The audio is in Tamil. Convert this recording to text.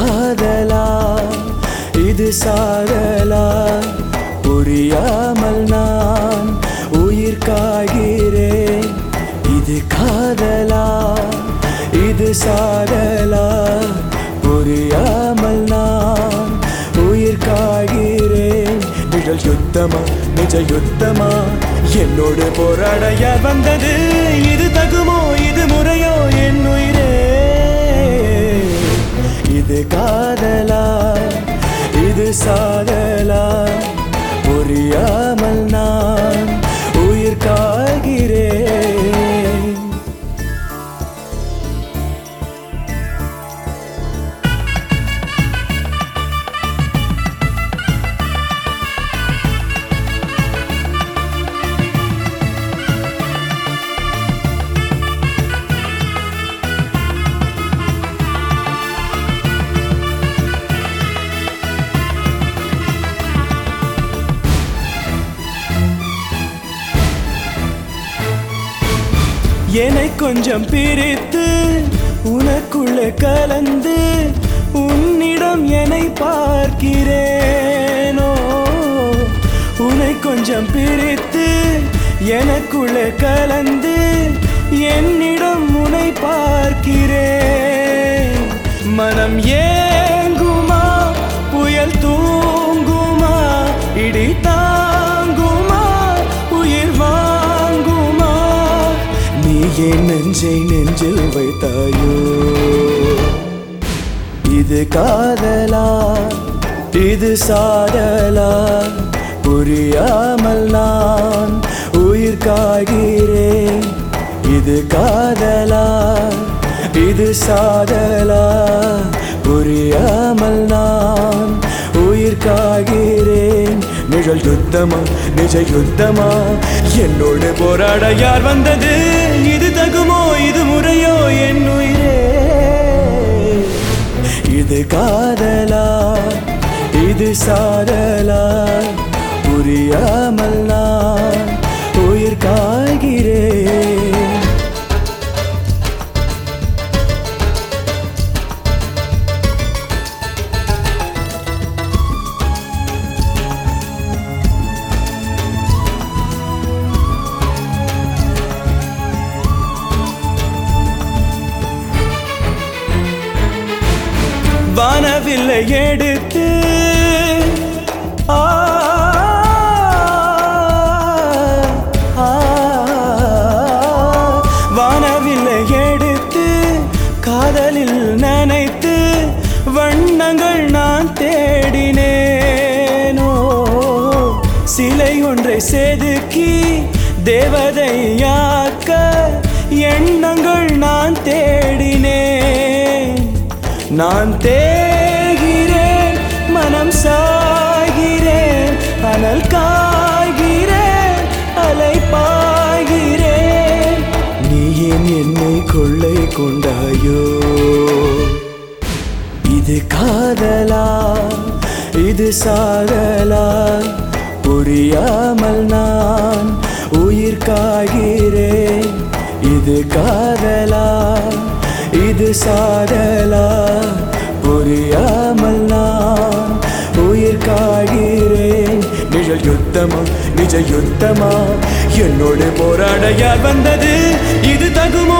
காதலா இது சாதலா புரியாமல் நான் உயிர் காய்கிறேன். இது காதலா இது சாதலா புரியாமல் நான் உயிர் காய்கிறேன். நிழல் யுத்தமா நிஜ யுத்தமா என்னோடு போராட யார் வந்தது? இது தகுமோ இது முறையோ என் உயிரே? இது காதலா இது சாதலா புரியாமல் நான் உயிர் காய்கிறேன். என்னை கொஞ்சம் பிரித்து உனக்குள்ளே கலந்து உன்னிடம் என்னை பார்க்கிறேனோ. உன்னை கொஞ்சம் பிரித்து எனக்குள்ளே கலந்து என்னிடம் உன்னை பார்க்கிறேன். மனம் ஏங்குமா புயல் தூங்குமா இடி தாங்குமா உயிர் வாங்குமா? நீ என் நெஞ்சை நெஞ்சில் வைத்தாயோ? இது காதலா இது சாதலா புரியாமல் நான் உயிர் காய்கிறேன். இது காதலா இது சாதலா புரியாமல் நான் உயிர் காய்கிறேன். நிழல் யுத்தமா நிஜ யுத்தமா என்னோடு போராட யார் வந்தது? இது தகுமோ இது முறையோ என் உயிரே? இது காதலா இது சாதலா புரியாமல் நான் உயிர் காய்கிறேன். வானவில்லை எடுத்து வானவில்லை எடுத்து காதலில் நனைத்து வண்ணங்கள் நான் தேடினேனோ. சிலை ஒன்றை செதுக்கி தேவதையாக்க எண்ணங்கள் நான் தேடினேன். நான் தேகிறேன் மனம் சாகிறேன் அனல் காய்கிறேன் அலை பாய்கிறேன். நீ ஏன் என்னை கொள்ளை கொண்டாயோ? இது காதலா இது சாதலா புரியாமல் நான் உயிர் காய்கிறேன். இது காதலா இது சாதலா புரியாமல் நான் உயிர் காய்கிறேன். நிழல் யுத்தமா நிஜ யுத்தமா என்னோடு போராட யார் வந்தது? இது தகுமோ